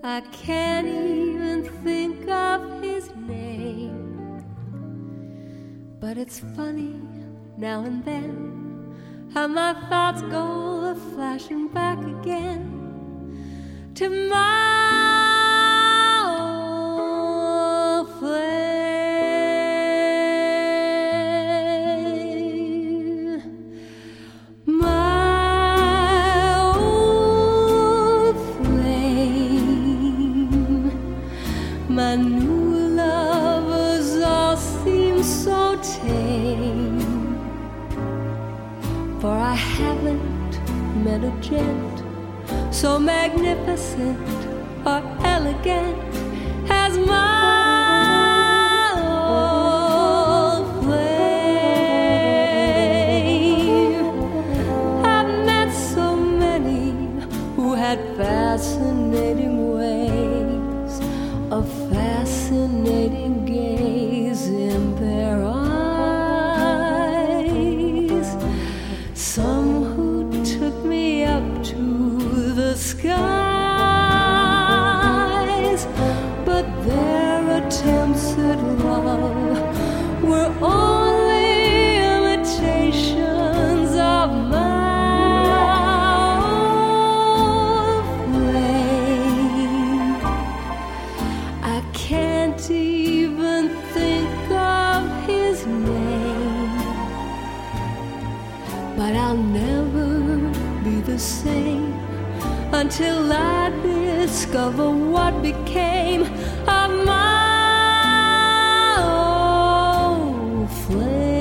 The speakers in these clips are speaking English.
I can't even think of his name. But it's funny now and then how my thoughts go flashing back again to my old flame. My old flame. My new lovers all seem so tame, for I haven't met a gent so magnificent or elegant as my old flame. I've met so many who had fascinating ways, a fascinating gaze in their eyes. Some who took me up to the skies, but their attempts at love were only imitations of my old flame. I can't even think of his name, but I'll never be the same until I discover what became of my old flame.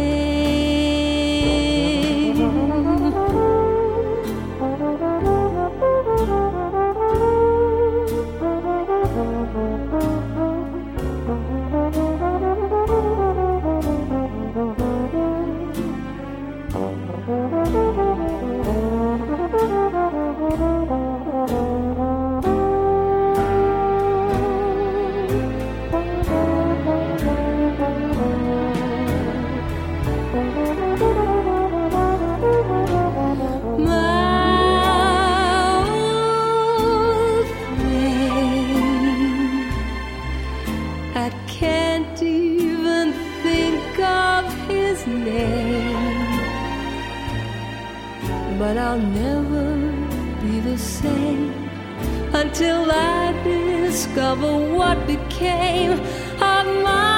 I can't even think of his name, but I'll never be the same until I discover what became of my